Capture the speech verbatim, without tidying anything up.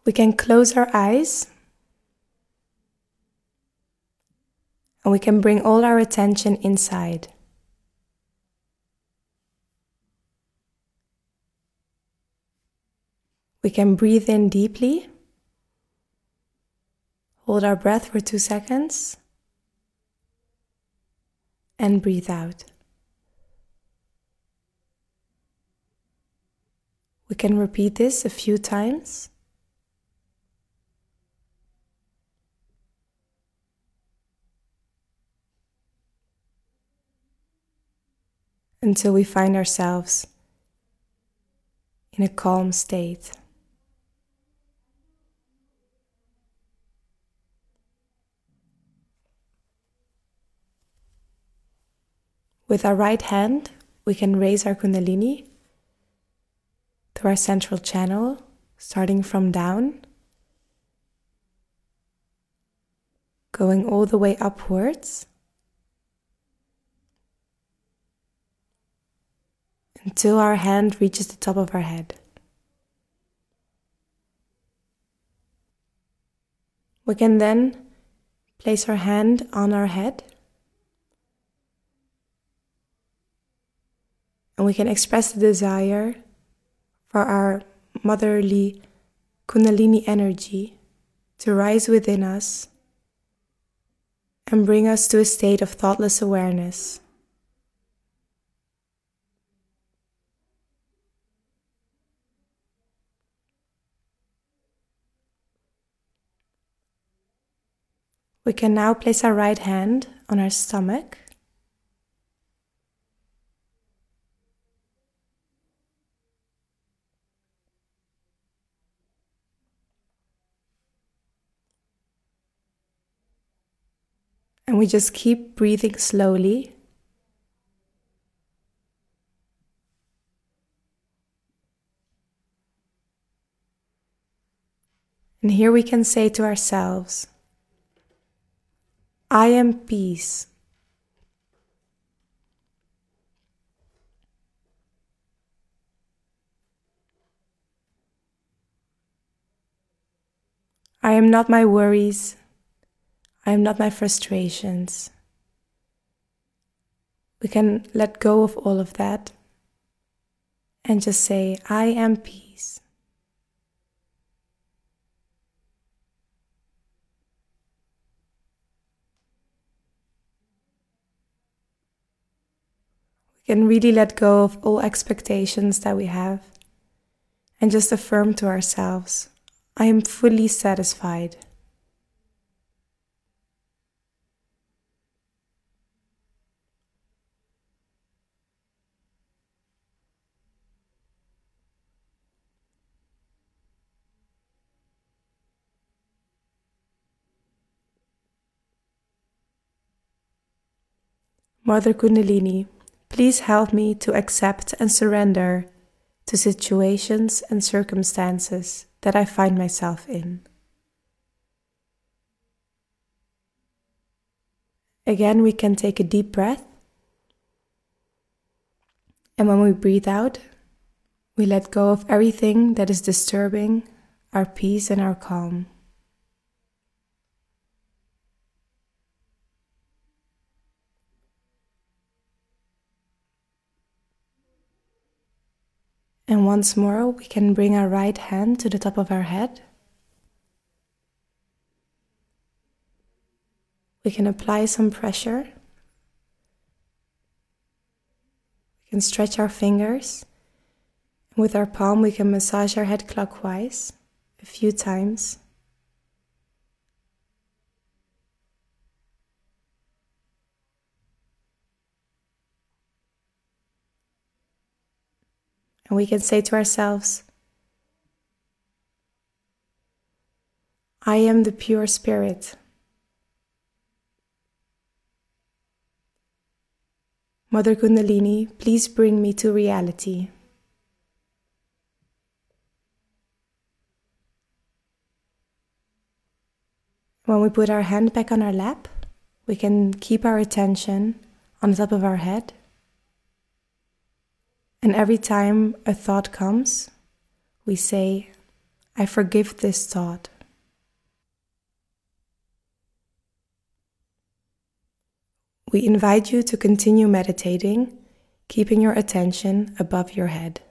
We can close our eyes and we can bring all our attention inside. We can breathe in deeply, hold our breath for two seconds, and breathe out. We can repeat this a few times. Until we find ourselves in a calm state. With our right hand, we can raise our Kundalini through our central channel, starting from down, going all the way upwards, until our hand reaches the top of our head. We can then place our hand on our head, and we can express the desire for our motherly Kundalini energy to rise within us and bring us to a state of thoughtless awareness. We can now place our right hand on our stomach. And we just keep breathing slowly. And here we can say to ourselves, I am peace. I am not my worries. I am not my frustrations. We can let go of all of that and just say, I am peace. We can really let go of all expectations that we have and just affirm to ourselves, I am fully satisfied. Mother Kundalini, please help me to accept and surrender to situations and circumstances that I find myself in. Again, we can take a deep breath. And when we breathe out, we let go of everything that is disturbing our peace and our calm. And once more, we can bring our right hand to the top of our head. We can apply some pressure. We can stretch our fingers. And with our palm, we can massage our head clockwise a few times. And we can say to ourselves, I am the pure spirit. Mother Kundalini, please bring me to reality. When we put our hand back on our lap, we can keep our attention on the top of our head. And every time a thought comes, we say, I forgive this thought. We invite you to continue meditating, keeping your attention above your head.